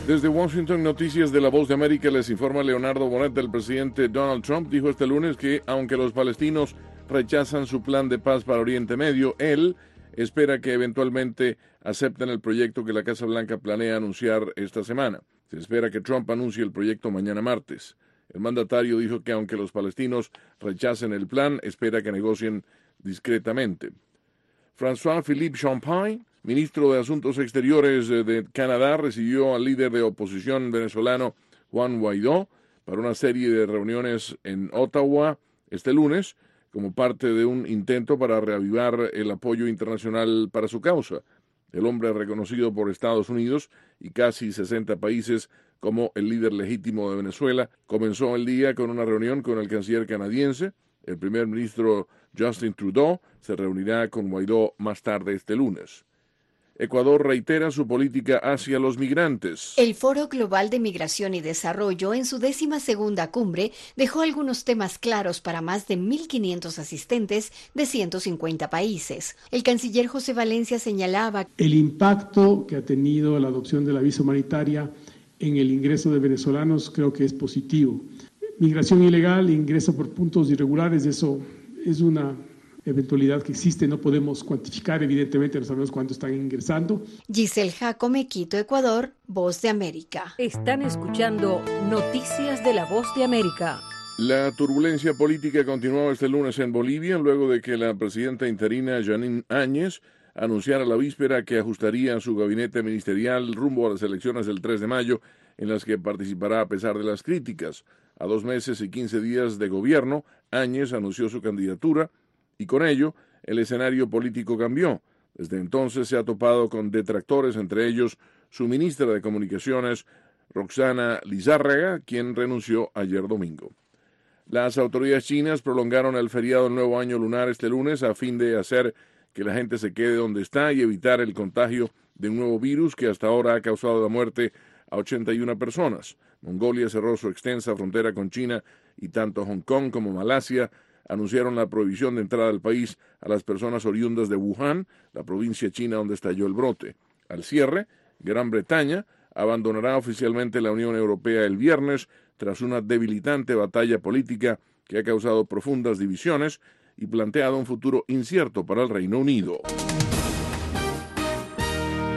Desde Washington, Noticias de La Voz de América, les informa Leonardo Bonet. El presidente Donald Trump dijo este lunes que, aunque los palestinos rechazan su plan de paz para Oriente Medio, él espera que eventualmente acepten el proyecto que la Casa Blanca planea anunciar esta semana. Se espera que Trump anuncie el proyecto mañana martes. El mandatario dijo que, aunque los palestinos rechacen el plan, espera que negocien discretamente. François-Philippe Champagne, ministro de Asuntos Exteriores de Canadá, recibió al líder de oposición venezolano Juan Guaidó para una serie de reuniones en Ottawa este lunes, como parte de un intento para reavivar el apoyo internacional para su causa. El hombre reconocido por Estados Unidos y casi 60 países como el líder legítimo de Venezuela comenzó el día con una reunión con el canciller canadiense. El primer ministro Justin Trudeau se reunirá con Guaidó más tarde este lunes. Ecuador reitera su política hacia los migrantes. El Foro Global de Migración y Desarrollo, en su 12ª cumbre, dejó algunos temas claros para más de 1.500 asistentes de 150 países. El canciller José Valencia señalaba el impacto que ha tenido la adopción de la visa humanitaria en el ingreso de venezolanos. Creo que es positivo. Migración ilegal, ingreso por puntos irregulares, eso es una eventualidad que existe, no podemos cuantificar, evidentemente no sabemos cuánto están ingresando. Giselle Jacome, Quito, Ecuador, Voz de América. Están escuchando Noticias de la Voz de América. La turbulencia política continuó este lunes en Bolivia, luego de que la presidenta interina Janine Áñez anunciara la víspera que ajustaría su gabinete ministerial rumbo a las elecciones del 3 de mayo, en las que participará a pesar de las críticas. A 2 meses y 15 días de gobierno, Áñez anunció su candidatura, y con ello, el escenario político cambió. Desde entonces se ha topado con detractores, entre ellos su ministra de Comunicaciones, Roxana Lizárraga, quien renunció ayer domingo. Las autoridades chinas prolongaron el feriado del Nuevo Año Lunar este lunes a fin de hacer que la gente se quede donde está y evitar el contagio de un nuevo virus que hasta ahora ha causado la muerte a 81 personas. Mongolia cerró su extensa frontera con China y tanto Hong Kong como Malasia anunciaron la prohibición de entrada al país a las personas oriundas de Wuhan, la provincia china donde estalló el brote. Al cierre, Gran Bretaña abandonará oficialmente la Unión Europea el viernes tras una debilitante batalla política que ha causado profundas divisiones y planteado un futuro incierto para el Reino Unido.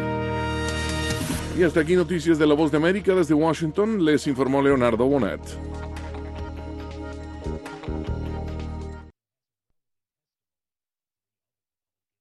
Y hasta aquí Noticias de La Voz de América. Desde Washington les informó Leonardo Bonet.